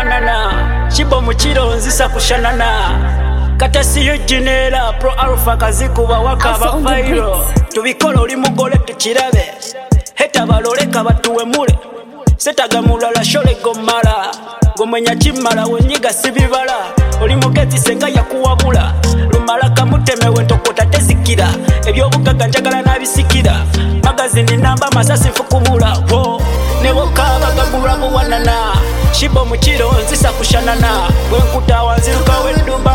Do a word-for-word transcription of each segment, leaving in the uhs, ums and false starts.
wanana Chibo mukiro nzisa kushanana Kata siyo jinera pro alpha kazikuba wakaba fairo Tubikola oli mugole tukirabe Heta baloleka batuwe mule Setaga mulala shole gomala Gomenya chimala wenyiga sibibala Oli mugezi senga yakuwabula Lumala kamuteme wentokota tezikira Ebyobugaga njagala nabisikira Magazini namba masasi fukubula Wo Nebo kaba gagura muwanana Chibo mukiro nzisa kushanana Wenkuta wanziruka we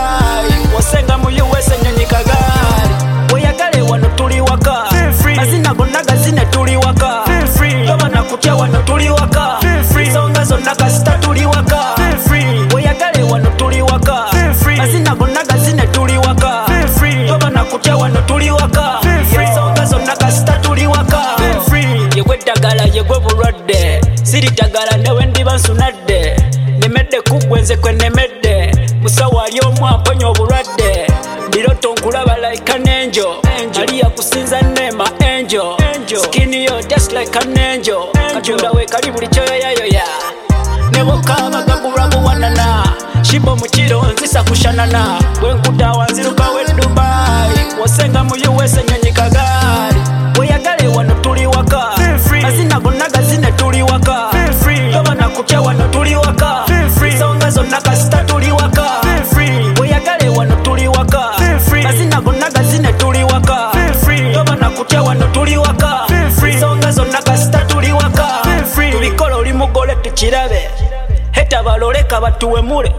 Dubai Wasenga mu U S nyonyi kagari Weyagale wano tuli waka Mazina gonaga zine tuli waka Yoba nakutya wano tuli waka Songa zonna kasita tuli waka Weyagale wano tuli waka Mazina gonaga zine tuli waka Yoba nakutya wano tuli waka Songa zonna kasita tuli waka Yegwe dagala yegwe bulwadde Siri dagala newe ndiba nsunadde Nemedde kugwenze kwe nemedde Musawa ali omu amponya obulwadde Biroto nkulaba like an angel Aliya kusinza nema angel Skin yo just like an angel Katunda we kali buli choyo yayoya Nebo kaba gagura muwanana Chibo mukiro nzisa kushanana Wenkuta wanziruka we Dubai Wasenga mu U S nyonyi kagari Weyagale wano tuli waka Mazina gonaga zine tuli waka Yoba nakutya wano tuli waka Songa zonna kasita tuli waka Weyagale wano tuli waka Mazina gonaga zine tuli waka Yoba nakutya wano tuli waka Songa zonna kasita tuli waka Tubikola oli mugole tukirabe Heta baloleka batuwe mule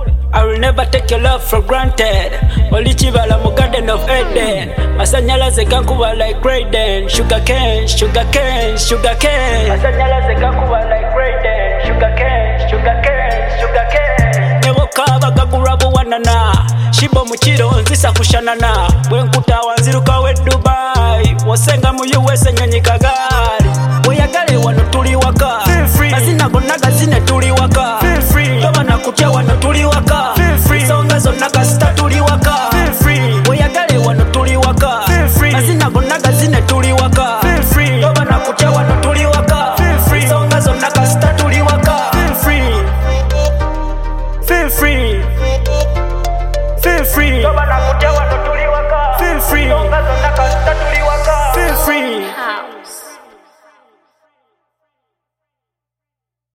I will never take your love for granted Oli chibala mu garden of Eden Masanyalaze gankuba like Raiden Sugar cane, sugar cane, sugar cane Masanyalaze gankuba like Raiden Sugar cane, sugar cane, sugar cane Nebo kaba gagura buwanana Chibo mukiro nzisa kushanana Wenkuta wanziruka we Dubai Wasenga mu U S nyonyi kagari Weyagale wano tuli waka Mazina gonaga zine tuli waka Yoba nakutya wano tuli waka Songa zonna kasita tuli waka Weyagale wano tuli waka Mazina gonaga zine tuli waka Yoba nakutya wano tuli waka Songa zonna kasita tuli waka Feel free Feel free Yoba nakutya wano tuli waka Songa zonna kasita tuli waka Feel free House